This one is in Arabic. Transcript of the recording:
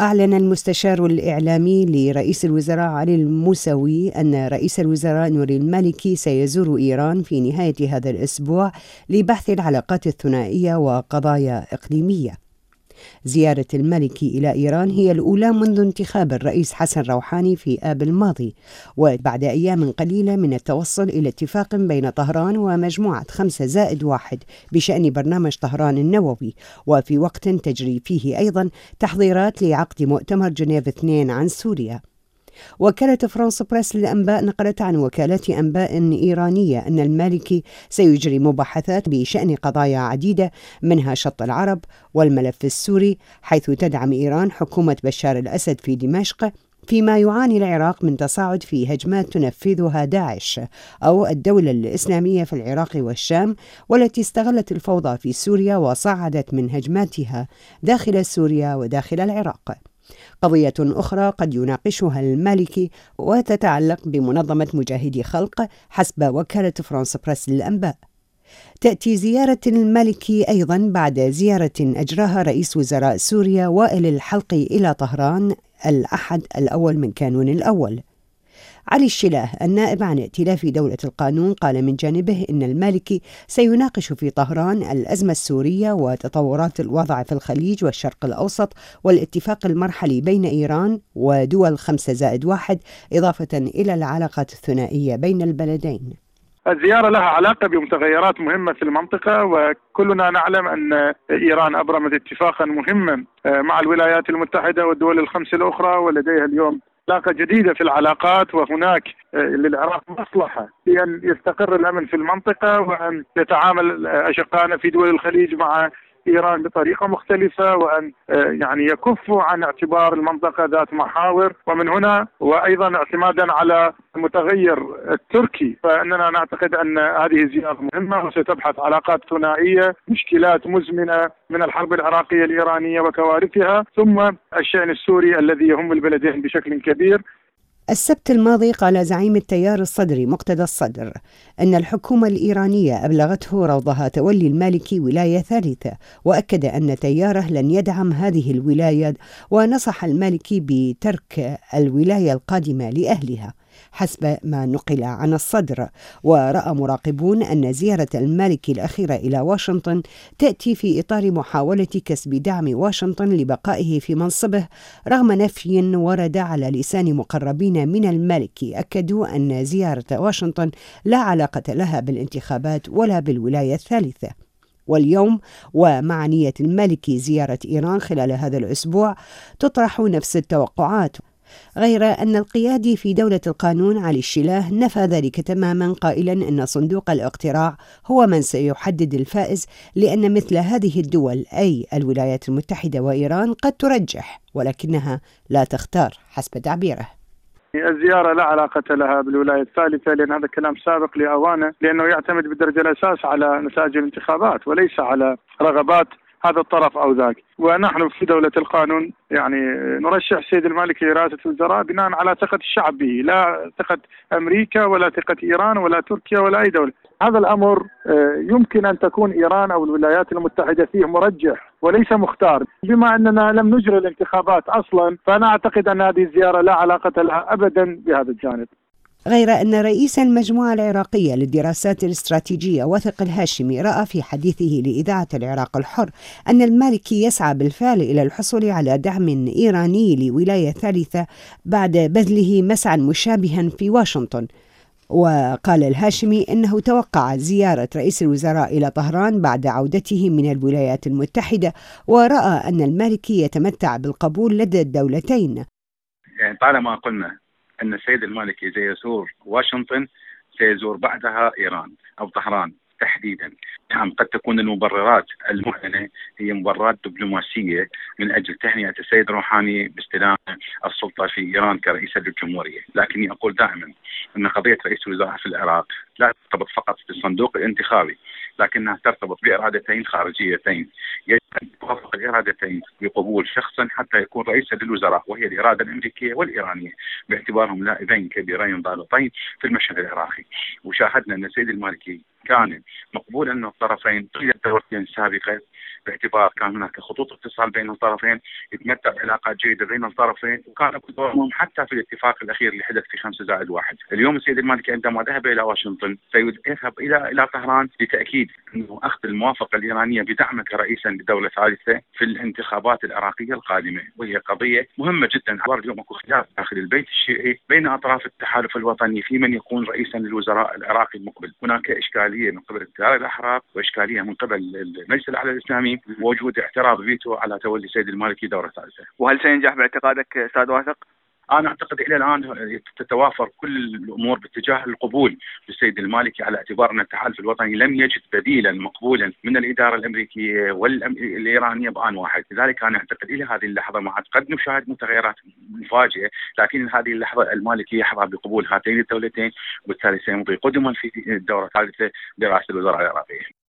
أعلن المستشار الإعلامي لرئيس الوزراء علي الموسوي أن رئيس الوزراء نوري المالكي سيزور إيران في نهاية هذا الأسبوع لبحث العلاقات الثنائية وقضايا إقليمية. زيارة المالكي إلى إيران هي الأولى منذ انتخاب الرئيس حسن روحاني في آب الماضي، وبعد أيام قليلة من التوصل إلى اتفاق بين طهران ومجموعة 5+1 بشأن برنامج طهران النووي، وفي وقت تجري فيه أيضا تحضيرات لعقد مؤتمر جنيف 2 عن سوريا. وكالة فرانس بريس للأنباء نقلت عن وكالة أنباء إيرانية أن المالكي سيجري مباحثات بشأن قضايا عديدة منها شط العرب والملف السوري، حيث تدعم إيران حكومة بشار الأسد في دمشق، فيما يعاني العراق من تصاعد في هجمات تنفذها داعش أو الدولة الإسلامية في العراق والشام، والتي استغلت الفوضى في سوريا وصعدت من هجماتها داخل سوريا وداخل العراق. قضية أخرى قد يناقشها المالكي وتتعلق بمنظمة مجاهدي خلق حسب وكالة فرانس بريس للأنباء. تأتي زيارة المالكي أيضا بعد زيارة أجراها رئيس وزراء سوريا وائل الحلقي إلى طهران الأحد الأول من كانون الأول. علي الشلاه النائب عن ائتلاف دولة القانون قال من جانبه إن المالكي سيناقش في طهران الأزمة السورية وتطورات الوضع في الخليج والشرق الأوسط والاتفاق المرحلي بين إيران ودول 5+1، إضافة إلى العلاقات الثنائية بين البلدين. الزيارة لها علاقة بمتغيرات مهمة في المنطقة، وكلنا نعلم أن إيران أبرمت اتفاقا مهما مع الولايات المتحدة والدول الخمس الأخرى، ولديها اليوم علاقة جديدة في العلاقات، وهناك للعراق مصلحة بأن يستقر الأمن في المنطقة وأن يتعامل أشقائنا في دول الخليج مع إيران بطريقة مختلفة، وأن يعني يكفوا عن اعتبار المنطقة ذات محاور، ومن هنا وأيضا اعتمادا على المتغير التركي، فإننا نعتقد أن هذه زيارة مهمة وستبحث علاقات ثنائية، مشكلات مزمنة من الحرب العراقية الإيرانية وكوارثها، ثم الشأن السوري الذي يهم البلدين بشكل كبير. السبت الماضي قال زعيم التيار الصدري مقتدى الصدر أن الحكومة الإيرانية أبلغته رفضها تولي المالكي ولاية ثالثة، وأكد أن تياره لن يدعم هذه الولاية، ونصح المالكي بترك الولاية القادمة لأهلها حسب ما نقل عن الصدر. ورأى مراقبون أن زيارة المالكي الأخيرة إلى واشنطن تأتي في إطار محاولة كسب دعم واشنطن لبقائه في منصبه، رغم نفي ورد على لسان مقربين من المالكي أكدوا أن زيارة واشنطن لا علاقة لها بالانتخابات ولا بالولاية الثالثة. واليوم ومع نية المالكي زيارة إيران خلال هذا الأسبوع تطرح نفس التوقعات، غير أن القيادي في دولة القانون علي الشلاه نفى ذلك تماما، قائلا أن صندوق الاقتراع هو من سيحدد الفائز، لأن مثل هذه الدول أي الولايات المتحدة وإيران قد ترجح ولكنها لا تختار حسب تعبيره. الزيارة لا علاقة لها بالولاية الثالثة، لأن هذا كلام سابق لأوانه، لأنه يعتمد بالدرجة الأساس على نتائج الانتخابات وليس على رغبات هذا الطرف أو ذاك. ونحن في دولة القانون يعني نرشح السيد المالكي لرئاسة الوزراء بناء على ثقة الشعب به، لا ثقة أمريكا ولا ثقة إيران ولا تركيا ولا أي دولة. هذا الأمر يمكن أن تكون إيران أو الولايات المتحدة فيه مرجح وليس مختار. بما أننا لم نجري الانتخابات أصلا، فأنا أعتقد أن هذه الزيارة لا علاقة لها أبدا بهذا الجانب. غير أن رئيس المجموعة العراقية للدراسات الاستراتيجية واثق الهاشمي رأى في حديثه لإذاعة العراق الحر أن المالكي يسعى بالفعل إلى الحصول على دعم إيراني لولاية ثالثة بعد بذله مسعى مشابها في واشنطن. وقال الهاشمي إنه توقع زيارة رئيس الوزراء إلى طهران بعد عودته من الولايات المتحدة، ورأى أن المالكي يتمتع بالقبول لدى الدولتين. يعني طالما قلنا أن السيد المالكي سيزور واشنطن سيزور بعدها إيران أو طهران تحديدا. نعم، قد تكون المبررات المعلنة هي مبررات دبلوماسية من أجل تهنئة السيد روحاني باستلام السلطة في إيران كرئيس للجمهورية، لكني أقول دائما أن قضية رئيس الوزراء في العراق لا ترتبط فقط بالصندوق الانتخابي، لكنها ترتبط بإرادتين خارجيتين، يجب أن توافق الإرادتين بقبول شخص حتى يكون رئيسا للوزراء، وهي الإرادة الأمريكية والإيرانية باعتبارهم لاعبين كبيرين ضالطين في المشهد العراقي. وشاهدنا أن السيد المالكي كان مقبول أن الطرفين طيلة دورتين سابقة باعتبار كان هناك خطوط اتصال بين الطرفين، يتمتع بعلاقات جيده بين الطرفين، وكان اكو دور مهم حتى في الاتفاق الاخير اللي حدث في 5+1. اليوم السيد المالكي عندما ذهب الى واشنطن سيذهب الى طهران لتاكيد انه اخذ الموافقه الايرانيه بدعمه كرئيسا لدوله ثالثه في الانتخابات العراقيه القادمه، وهي قضيه مهمه جدا. اليوم اكو خلاف داخل البيت الشيعي بين اطراف التحالف الوطني في من يكون رئيسا للوزراء العراقي المقبل. هناك اشكاليه من قبل التيار الاحرار واشكاليه من قبل المجلس الاعلى الاسلامي، ووجود اعتراض فيتو على تولي السيد المالكي دوره ثالثه. وهل سينجح باعتقادك استاذ واثق؟ أنا أعتقد إلى الآن تتوافر كل الأمور باتجاه القبول بالسيد المالكي، على اعتبار أن التحالف الوطني لم يجد بديلا مقبولا من الإدارة الأمريكية والإيرانية بآن واحد. لذلك أنا أعتقد إلى هذه اللحظة مع قد نشاهد متغيرات مفاجئة، لكن هذه اللحظة المالكي يحظى بقبول هاتين الدولتين، وبالتالي سيمضي قدما في الدورة الثالثة لرئاسة الوزراء العراقية.